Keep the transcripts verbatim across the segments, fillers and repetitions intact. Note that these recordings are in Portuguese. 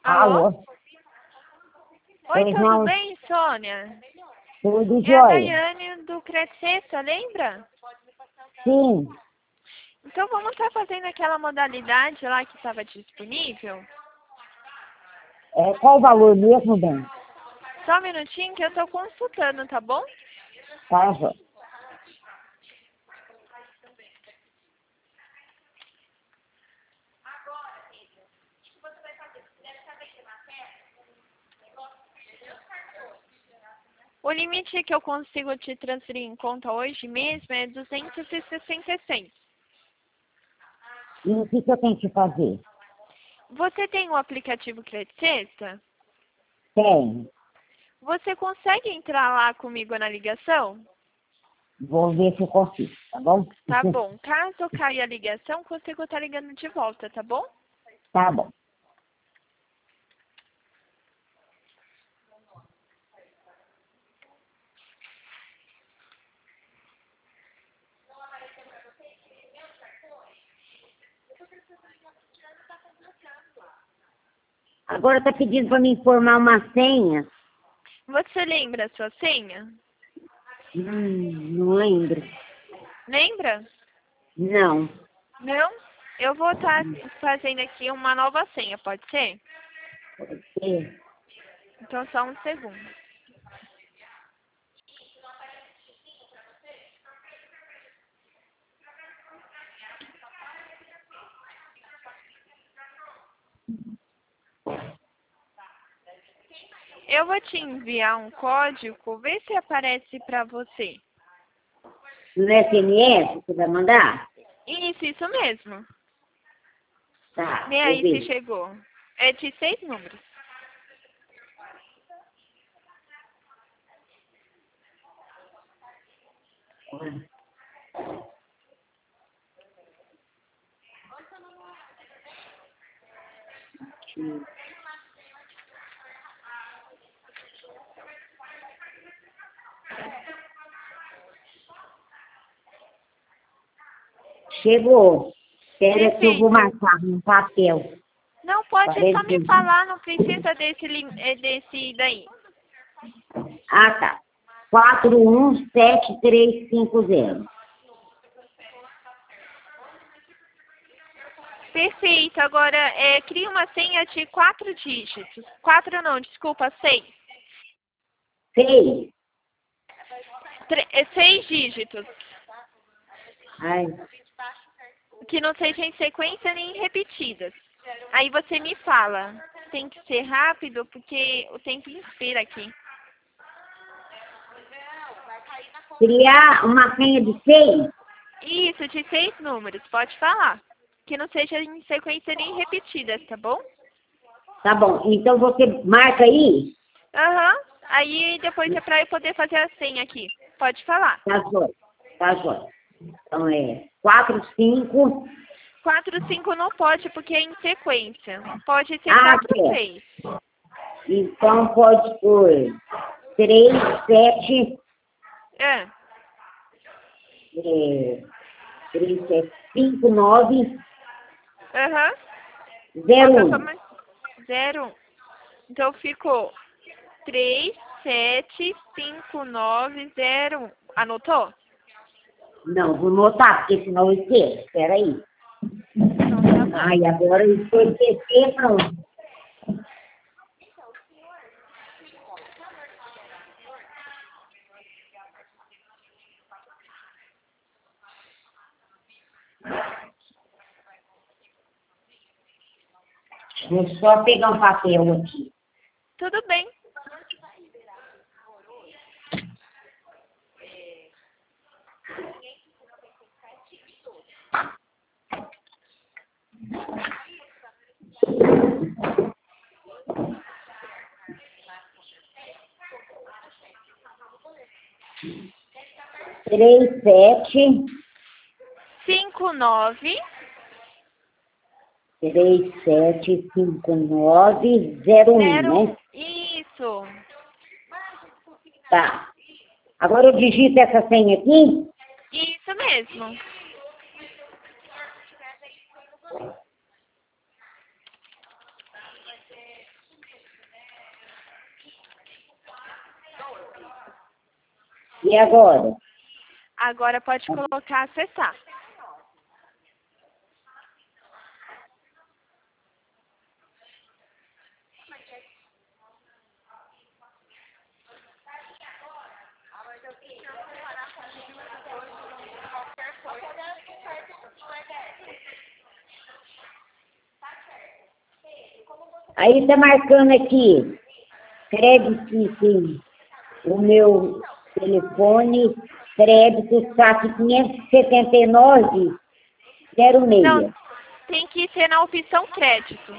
Alô? Alô? Oi, Pois tudo não. bem, Sônia? Tudo É a jóia? Daiane do Crescesta, lembra? Sim. Então vamos estar fazendo aquela modalidade lá que estava disponível? É, qual o valor mesmo, bem? Só um minutinho que eu estou consultando, tá bom? Tá, jóia. O limite que eu consigo te transferir em conta hoje mesmo é duzentos e sessenta e seis. E o que, que eu tenho que fazer? Você tem o aplicativo Crescesta? Tem. Você consegue entrar lá comigo na ligação? Vou ver se eu consigo, tá bom? Tá bom. Caso caia a ligação, consigo estar ligando de volta, tá bom? Tá bom. Agora tá pedindo para me informar uma senha. Você lembra a sua senha? Hum, não lembro. Lembra? Não. Não? Eu vou estar fazendo aqui uma nova senha, pode ser? É. Então só um segundo. Eu vou te enviar um código, vê se aparece para você. No S M S você vai mandar? Isso, isso mesmo. Tá, Vê vou aí se ver. chegou. É de seis números. Chegou. Espera que eu vou Perfeito. marcar no papel. Não pode só me Parece- falar, não precisa desse, lim- eh, desse daí. Ah, tá. quatro um sete três cinco zero. Perfeito. Agora, é, cria uma senha de quatro dígitos. Quatro não, desculpa, seis. Seis. Tre- é, seis dígitos. Ai, Que não sejam em sequência nem repetidas. Aí você me fala. Tem que ser rápido, porque o tempo inspira aqui. criar uma senha de seis? Isso, de seis números. Pode falar. Que não seja em sequência nem repetidas, tá bom? Tá bom. Então você marca aí? Aham. Aí depois é pra eu poder fazer a senha aqui. Pode falar. Tá jóia. Tá jóia. Então é quatro, cinco. Quatro, cinco não pode porque é em sequência. Pode ser Ah, quatro, é. seis. Então pode pôr três, sete. É. É, três, sete, cinco, nove, Aham. zero, Falta só um. mais zero. Então ficou três, sete, cinco, nove, zero, um. Anotou? Não, vou notar, porque senão eu esqueço. Espera aí. Então tá bom. Ai, agora eu estou esquecendo, pronto. Vou só pegar um papel aqui. Tudo bem. Três, sete, Cinco, nove, três, sete, cinco, nove, zero, um, zero, um. né? Isso. Tá. Agora eu digito essa senha aqui. Isso mesmo. E agora? Agora pode colocar acessar. Aí tá marcando aqui, crédito, sim, o meu telefone, crédito, S A C quinhentos e setenta e nove, zero Não, seis. tem que ser na opção crédito.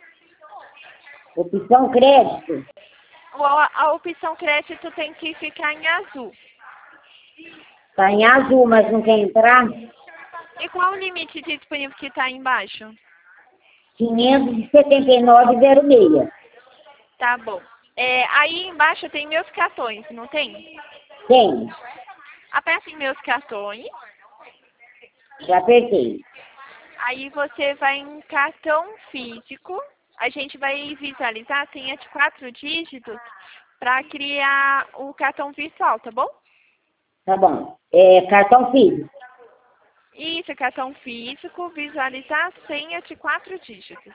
Opção crédito? A, a opção crédito tem que ficar em azul. Tá em azul, mas não quer entrar? E qual o limite disponível que está embaixo? quinhentos e setenta e nove, zero seis. Tá bom. É, aí embaixo tem meus cartões, não tem? Tem, Aperta em meus cartões. já apertei. Aí você vai em cartão físico. A gente vai visualizar a senha de quatro dígitos para criar o cartão virtual, tá bom? Tá bom. É, cartão físico. Isso, cartão físico, visualizar a senha de quatro dígitos.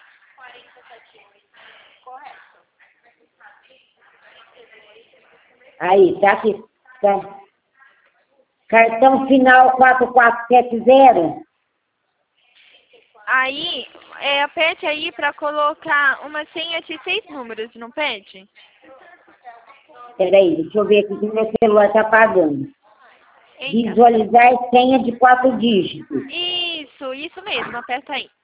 Aí, tá aqui. Tá. Cartão final quatro quatro sete zero. Aí, é, aperte aí para colocar uma senha de seis números, não pede? Peraí, deixa eu ver aqui que meu celular tá apagando. Eita. Visualizar senha de quatro dígitos. Isso, isso mesmo, aperta aí.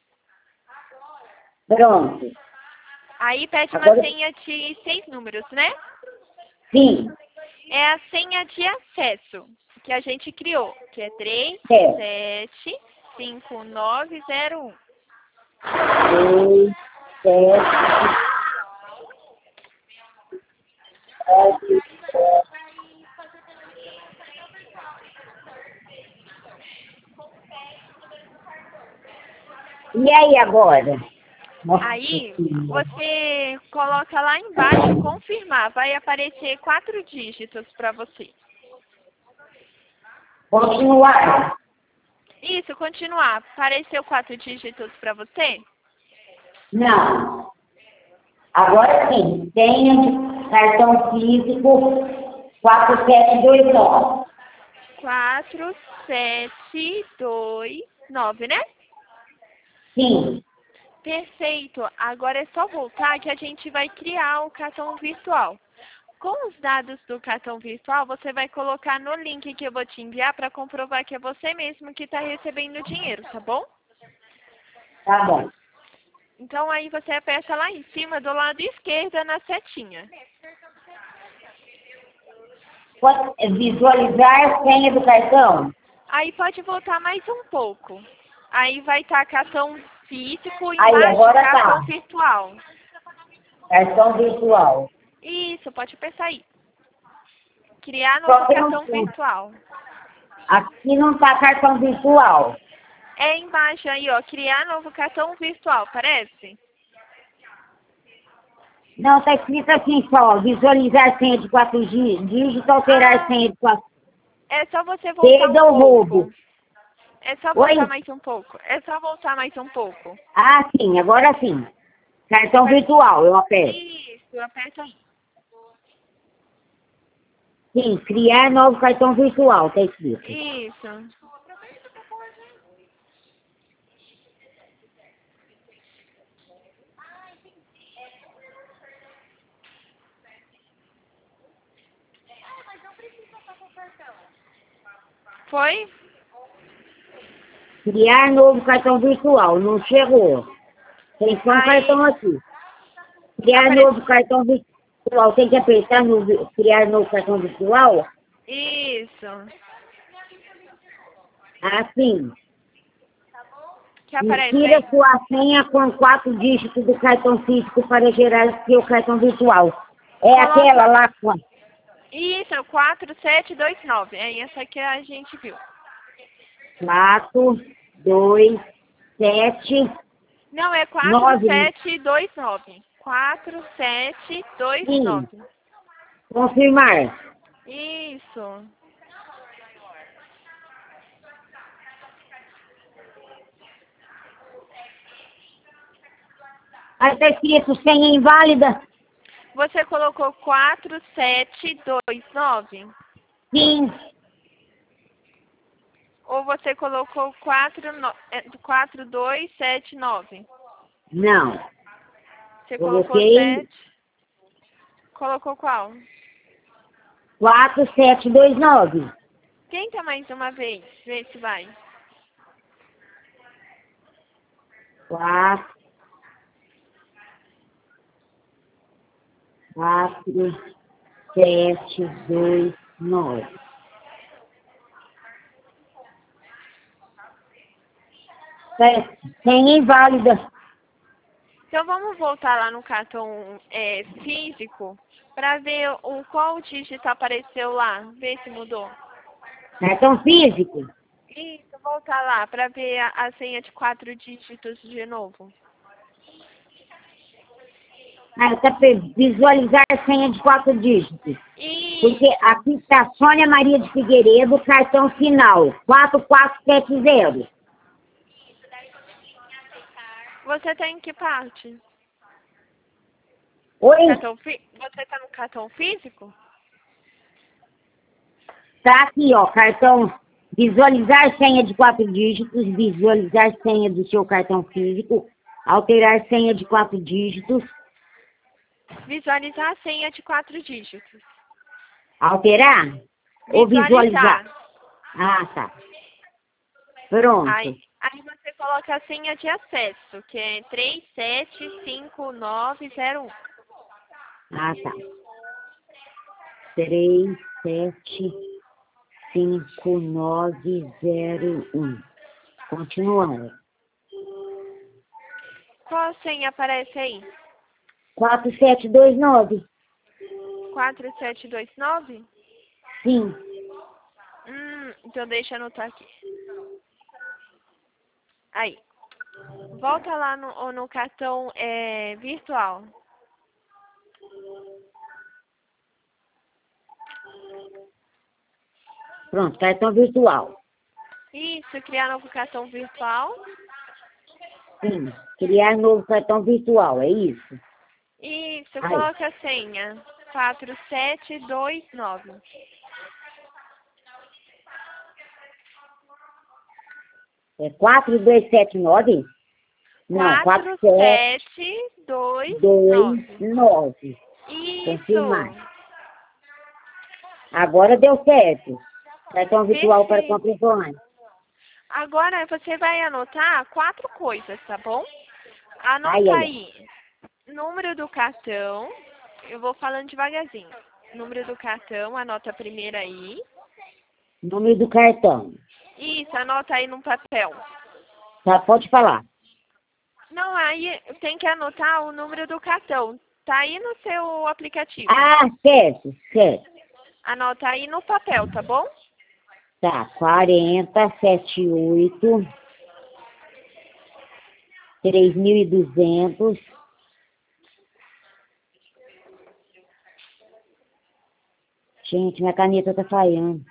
Pronto. Aí pede uma Agora- senha de seis números, né? Sim, É a senha de acesso que a gente criou, que é três certo. sete cinco nove zero um. Dois, sete, nove, e aí agora? Nossa Aí Senhora. você coloca lá embaixo confirmar, vai aparecer quatro dígitos para você. Continuar. Isso, continuar. Apareceu quatro dígitos para você? Não. Agora sim, senha de cartão físico quatro sete dois nove. quatro sete dois nove, né? Sim, Perfeito. Agora é só voltar que a gente vai criar o cartão virtual. Com os dados do cartão virtual, você vai colocar no link que eu vou te enviar para comprovar que é você mesmo que está recebendo o dinheiro, tá bom? tá bom. Então aí você aperta lá em cima do lado esquerdo na setinha. Pode visualizar senha do cartão? Aí pode voltar mais um pouco. Aí vai estar cartão físico e Aí, embaixo agora cartão tá. virtual. Cartão virtual. Isso, pode apertar aí. Criar Só novo que não cartão tem. virtual. Aqui não tá cartão virtual. É embaixo aí, ó, criar novo cartão virtual, parece? Não, tá escrito assim só, visualizar senha de quatro dí- dígitos, alterar Ah, senha de quatro. É só você voltar Perda um ou pouco. roubo? É só Oi? voltar mais um pouco. É só voltar mais um pouco. Ah, sim, agora sim. Cartão virtual, eu aperto. Isso, aperta aí. Sim, criar novo cartão virtual, tá escrito. Isso. Foi? Criar novo cartão virtual, não chegou. Tem só um Aí. cartão aqui. Criar Apare- novo cartão virtual, tem que apertar no vi- criar novo cartão virtual? Isso. Assim, Que aparece insira aí. sua senha com quatro dígitos do cartão físico para gerar seu cartão virtual. É Coloca- aquela lá com a Isso, quatro sete dois nove. É essa que a gente viu. quatro, dois, sete, Não, é quatro nove. sete dois nove. quatro sete dois Sim, nove. confirmar. Isso. Aí tá escrito senha inválida? Você colocou quatro sete dois nove? Sim. Ou você colocou quatro, no... quatro dois sete nove? Não. Você colocou Coloquei sete? Colocou qual? quatro sete dois nove. Tenta mais uma vez, vê se vai. Quatro. Quatro, sete, dois, nove. Senha inválida. Então vamos voltar lá no cartão é, físico para ver o qual dígito apareceu lá, ver se mudou. Cartão físico. Isso, voltar lá para ver a, a senha de quatro dígitos de novo. Ah, tá visualizar a senha de quatro dígitos. Isso. Porque aqui está Sônia Maria de Figueiredo, cartão final, quatro quatro sete zero. Você tá em que parte? Oi? Cartão fi... Você tá no cartão físico? Tá aqui, ó, cartão, visualizar senha de quatro dígitos, visualizar senha do seu cartão físico, alterar senha de quatro dígitos, Visualizar a senha de quatro dígitos. alterar ou visualizar? Visualizar. Ah, tá. Pronto. Aí, aí você coloca a senha de acesso, que é três sete cinco nove zero um. Ah, tá. Três, sete, cinco, nove, zero, um. Continuando. Qual senha aparece aí? Quatro, sete, dois, nove. quatro sete dois nove? Sim. Hum, então deixa eu anotar aqui. Aí. Volta lá no, no cartão é, virtual. Pronto, cartão virtual. Isso, criar novo cartão virtual. Sim. Criar novo cartão virtual, é isso? Isso, Aí. coloca a senha. quatro sete dois nove. É quatro, dois, sete, nove? Não, quatro, quatro sete, sete dois dois, nove. nove. Confirmar. Isso. Agora deu certo. Cartão virtual para Perfeito. compra online. Agora você vai anotar quatro coisas, tá bom? Ai, Anota ai, ai. aí. Número do cartão. Eu vou falando devagarzinho. Número do cartão, anota primeiro aí. Número do cartão. Isso, anota aí no papel. Tá, pode falar. Não, aí tem que anotar o número do cartão. Tá aí no seu aplicativo. Ah, certo, certo. Anota aí no papel, tá bom? Tá, quarenta, setenta e oito, três mil e duzentos. Gente, minha caneta tá falhando.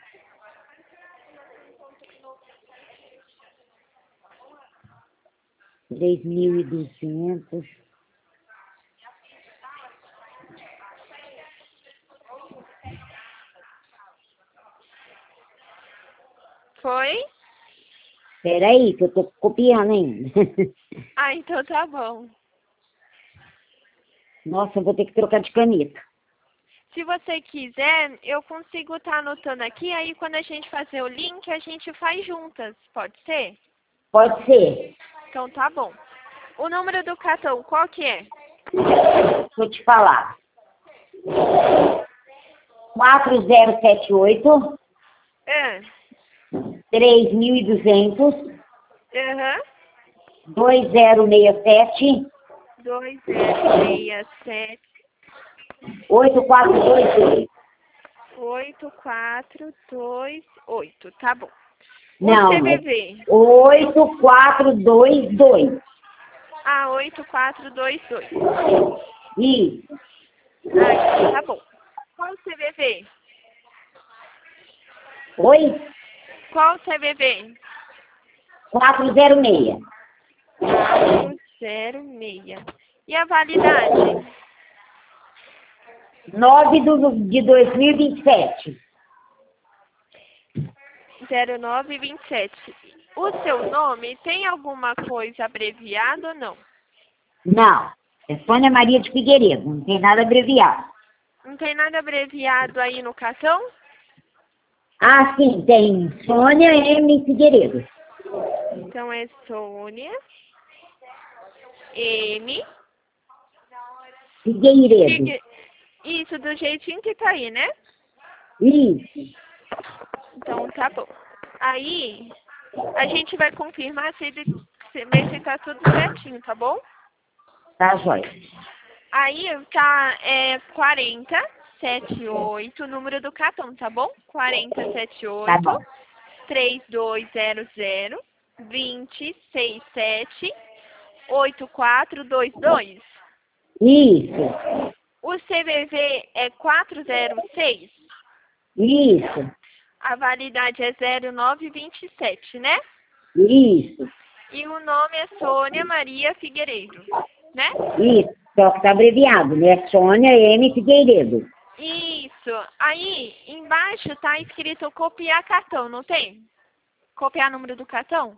Três mil e duzentos. Foi? Peraí, que eu tô copiando ainda. Ah, então tá bom. Nossa, eu vou ter que trocar de caneta. Se você quiser, eu consigo estar anotando aqui, aí quando a gente fazer o link, a gente faz juntas, pode ser? Pode ser. Então tá bom. O número do cartão, qual que é? Vou te falar. quatro zero sete oito, É. três mil e duzentos, Aham. dois zero seis sete, dois zero seis sete oito quatro dois dois. oito quatro dois oito. Tá bom. O Não, C V é V. oito quatro dois dois. Ah, oito quatro dois dois. Isso. Ah, então tá bom. Qual o C V V? Oi? Qual o C V V? quatro zero seis. quatro zero seis. E a validade? nove de dois mil e vinte e sete. zero nove vinte e sete. O seu nome tem alguma coisa abreviada ou não? Não. É Sônia Maria de Figueiredo. Não tem nada abreviado. Não tem nada abreviado aí no cartão? Ah, sim. Tem Sônia M. Figueiredo. Então é Sônia M. Figueiredo. Figue... Isso, do jeitinho que tá aí, né? Isso. Então tá bom. Aí a gente vai confirmar se ele se, ver se tá tudo certinho, tá bom? Tá, joia. Aí tá é, quarenta setenta e oito, o número do cartão, tá bom? quarenta setenta e Tá oito, bom. três dois zero zero, dois zero seis sete, oito quatro dois dois. Isso. O C V V é quatro zero seis. Isso. A validade é zero nove vinte e sete, né? Isso. E o nome é Sônia Maria Figueiredo, né? Isso. Só que tá abreviado, né? Sônia M. Figueiredo. Isso. Aí, embaixo tá escrito copiar cartão, não tem? Copiar número do cartão?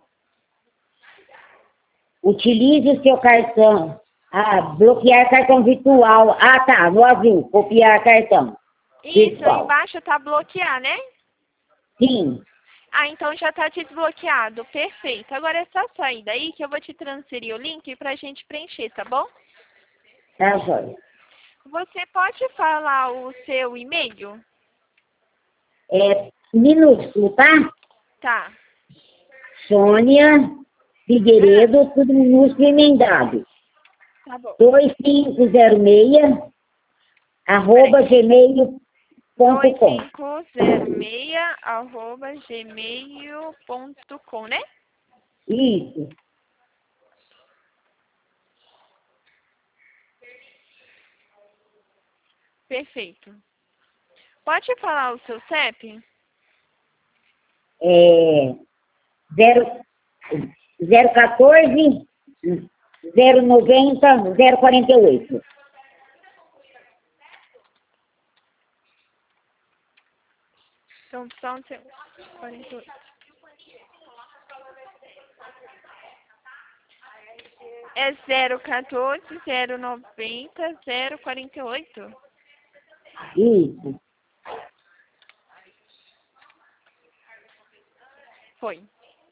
Utilize o seu cartão. Ah, bloquear cartão virtual. Ah, tá. No azul. Copiar cartão. Isso, Virtual. embaixo tá bloquear, né? Sim. Ah, então já tá desbloqueado. Perfeito. Agora é só sair daí que eu vou te transferir o link pra gente preencher, tá bom? Tá, joia. Você pode falar o seu e-mail? É minúsculo, tá? Tá. Sônia Figueiredo, tudo minúsculo emendado. Tá bom. dois cinco zero seis, arroba gmail ponto dois com. cinco zero seis arroba gmail ponto com, né? Isso. Perfeito. Pode falar o seu C E P? É zero, zero quatorze, zero noventa, zero quarenta e oito. Então, só um segundo. quarenta e oito. É zero quatorze, zero noventa, zero quarenta e oito? Isso. Foi.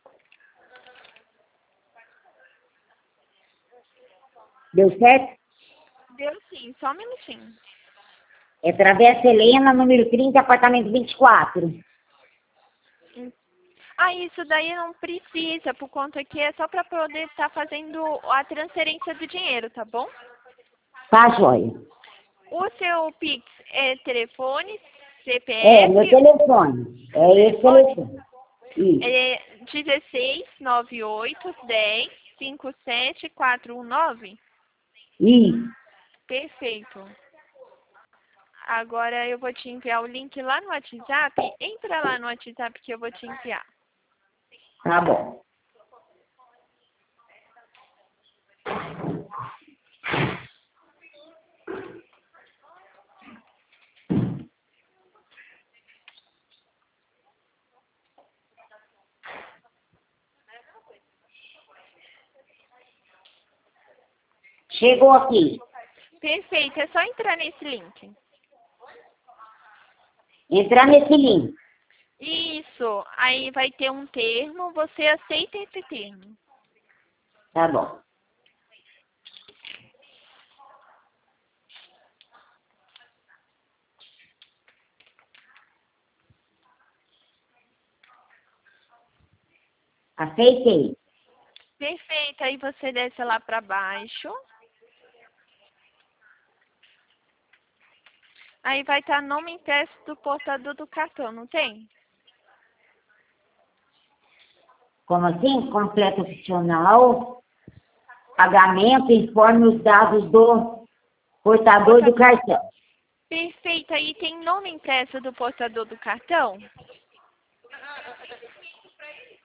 Deu certo? Deu sim, só um minutinho. É Travessa Helena, número trinta, apartamento vinte e quatro. Ah, isso daí não precisa, por conta que é só para poder estar fazendo a transferência do dinheiro, tá bom? Tá, joia. O seu Pix é telefone, C P F... É, meu telefone. É esse telefone. Isso. É dezesseis, noventa e oito, dez, cinquenta e sete, quatrocentos e dezanove? Isso. Perfeito. Agora eu vou te enviar o link lá no WhatsApp. Entra lá no WhatsApp que eu vou te enviar. Tá bom. Chegou aqui. Perfeito, é só entrar nesse link. Entrar nesse link. Isso, aí vai ter um termo, você aceita esse termo. Tá bom. Aceitei. Perfeito, aí você desce lá para baixo. Aí vai estar nome impresso do portador do cartão, não tem? Como assim? Completo opcional. Pagamento, informe os dados do portador do cartão. Perfeito, aí tem nome impresso do portador do cartão?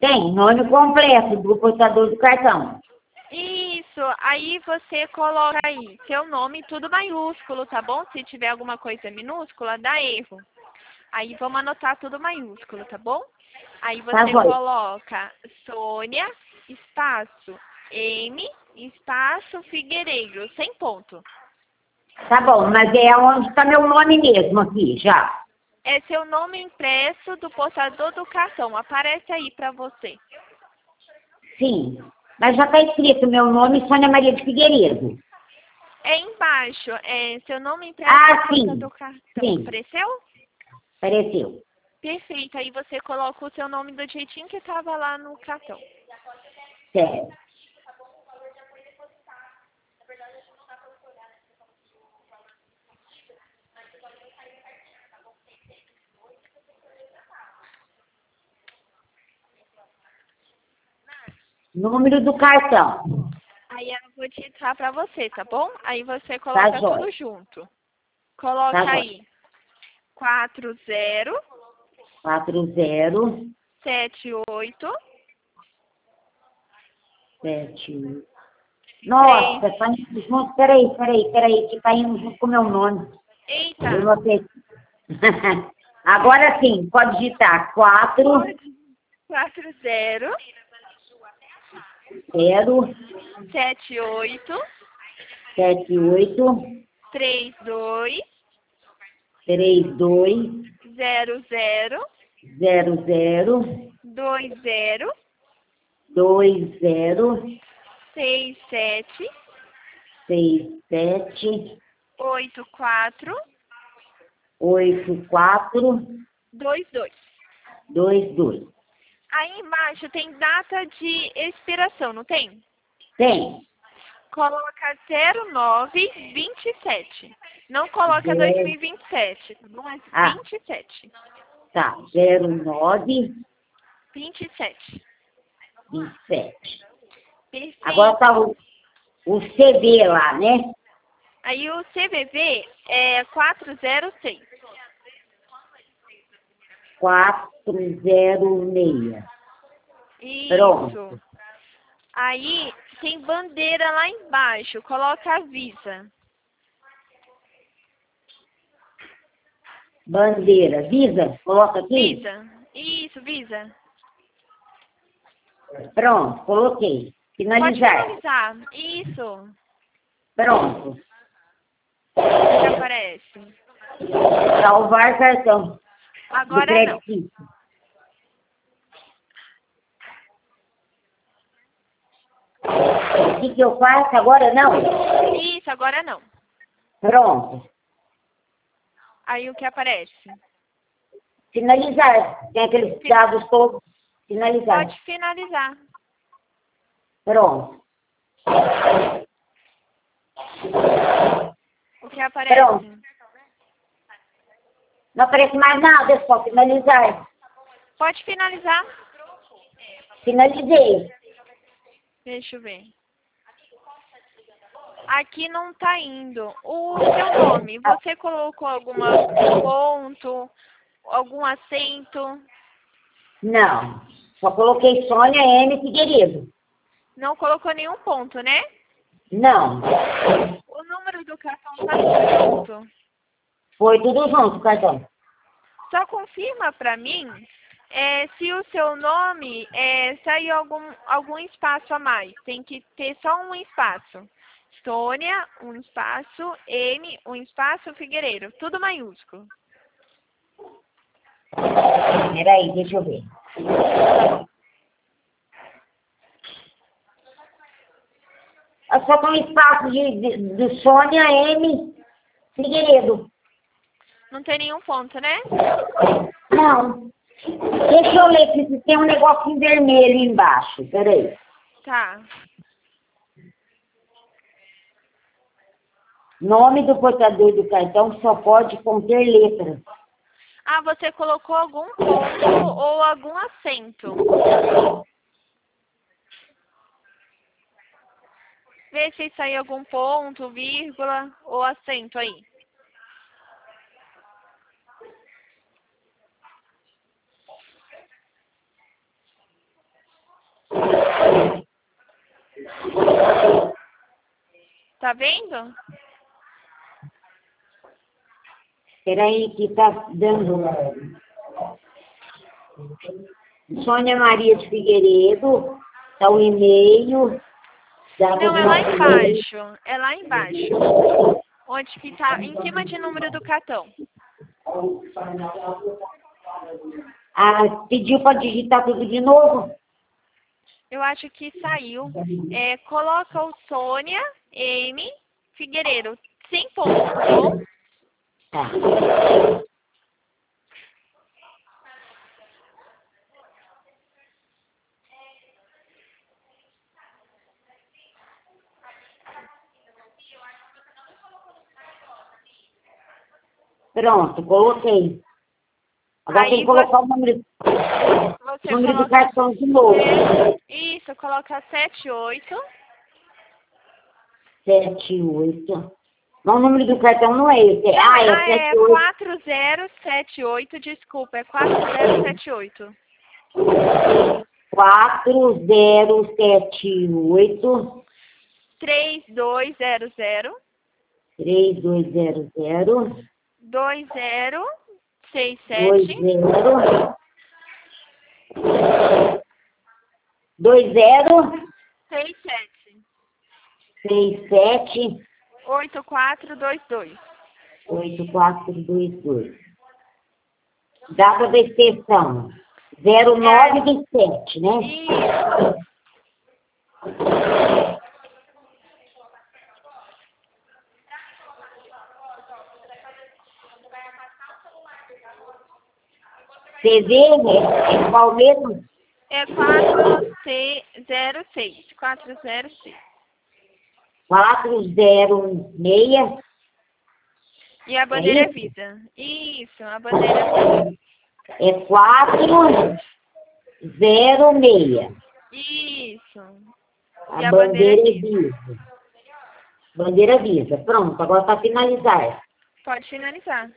Tem, nome completo do portador do cartão. Isso, aí você coloca aí seu nome, tudo maiúsculo, tá bom? Se tiver alguma coisa minúscula, dá erro. Aí vamos anotar tudo maiúsculo, tá bom? Aí você Tá bom. coloca Sônia, espaço, M, espaço, Figueiredo, sem ponto. Tá bom, mas é onde está meu nome mesmo aqui, já. É seu nome impresso do portador do cartão, aparece aí pra você. Sim, mas já está escrito meu nome, Sônia Maria de Figueiredo. É embaixo, é seu nome impresso Ah, do sim, portador do cartão. sim. Apareceu? Apareceu. Perfeito, aí você coloca o seu nome do jeitinho que estava lá no cartão. Certo. Número do cartão. Aí eu vou digitar pra você, tá bom? Aí você coloca jóia. tudo junto. Coloca Tá aí quatro zero quatro zero sete oito sete. Nossa, tá indo junto. Peraí, peraí, peraí, que tá indo junto com o meu nome. Eita! Eu não acertei. Agora sim, pode digitar. quatro quatro zero zero sete oito sete oito três dois três dois zero zero zero zero dois zero dois zero seis sete seis sete oito quatro oito quatro dois dois. dois dois. Aí embaixo tem data de expiração, não tem? Tem. Coloca zero nove vinte e sete. Não coloca Zero. dois mil e vinte e sete, não é Ah. vinte e sete. Tá, zero nove vinte e sete. vinte e sete. Perfeito. Agora tá o, o C V lá, né? Aí o C V V é quatro zero seis. quatro zero seis. Isso. Pronto. Aí tem bandeira lá embaixo. Coloca a Visa. Bandeira. Visa? Coloca aqui? Visa. Isso, Visa. Pronto, coloquei. Pode Finalizar. finalizar. Isso. Pronto. O que aparece? Salvar cartão. Agora Do não. crédito. O que, que eu faço agora? Não? Isso, agora não. Pronto. Aí o que aparece? Finalizar. Tem aqueles dados todos. Finalizar. Pode finalizar. Pronto. O que aparece? Pronto. Não aparece mais nada, é só finalizar. Pode finalizar. Finalizei. Deixa eu ver. Aqui não tá indo. O seu nome, você colocou alguma ponto, algum acento? Não. Só coloquei Sônia M. Figueiredo. Não colocou nenhum ponto, né? Não. O número do cartão tá tudo junto. Foi tudo junto, cartão. Só confirma pra mim é, se o seu nome é, sair algum, algum espaço a mais. Tem que ter só um espaço. Sônia, um espaço, M, um espaço, Figueiredo. Tudo maiúsculo. Peraí, deixa eu ver. É só tem um espaço de, de, de Sônia M. Figueiredo. Não tem nenhum ponto, né? Não. Deixa eu ler se tem um negocinho vermelho embaixo. Peraí. Tá. Nome do portador do cartão só pode conter letras. Ah, você colocou algum ponto ou algum acento. Vê se saiu algum ponto, vírgula ou acento aí. Tá vendo? Peraí que tá dando... Sônia Maria de Figueiredo, tá o e-mail. Não, é lá embaixo. É lá embaixo. Onde que tá? Em cima de número do cartão. Ah, pediu para digitar tudo de novo? Eu acho que saiu. É, coloca o Sônia M. Figueiredo. Sem ponto, tá bom? Tá. Pronto, coloquei. Agora Aí tem que você, colocar o número, você número do coloca... cartão de novo. Isso, coloca sete oito. sete, oito. Não, o número do cartão não é esse. Não, Ah, é ah, é sete, oito. quatro zero sete oito, desculpa, é quatro zero sete oito. quatro zero sete oito. três dois zero zero. três dois zero zero. dois zero seis dois sete. zero. dois zero. seis sete. seis sete. oito quatro dois dois. oito quatro dois dois. Data da inspeção. zero nove vinte e sete, né? Isso. C V, né? É qual mesmo? É quatro zero seis. quatro zero seis. quatro zero seis. E a bandeira é isso? Visa. Isso, a bandeira é Visa. É quatro zero seis. Isso. A E a bandeira bandeira é é Visa. Visa. Bandeira Visa. Pronto, agora para finalizar. Pode finalizar.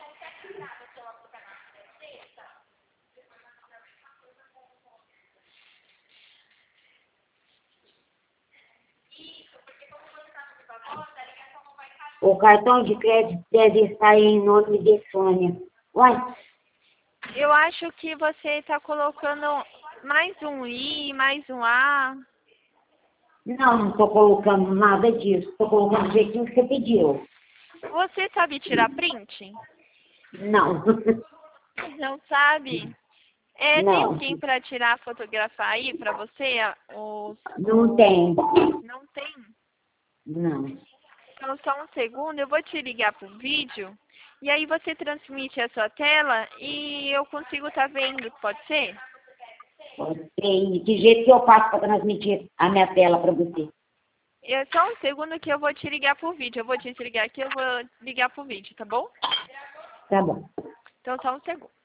O cartão de crédito deve estar em nome de Sônia. Uai, Eu acho que você está colocando mais um I, mais um A. não, não estou colocando nada disso. Estou colocando do jeitinho que você pediu. Você sabe tirar print? Não. Não sabe? É, tem Não. alguém para tirar, fotografar aí para você? a- Os, Não os- tem. Não tem? Não. Então, só um segundo, eu vou te ligar pro vídeo. E aí você transmite a sua tela e eu consigo estar vendo, pode ser? Pode ser. E que jeito que eu faço para transmitir a minha tela para você? É só um segundo que eu vou te ligar pro vídeo. Eu vou te ligar aqui, eu vou ligar pro vídeo, tá bom? Tá bom. Então, só um segundo.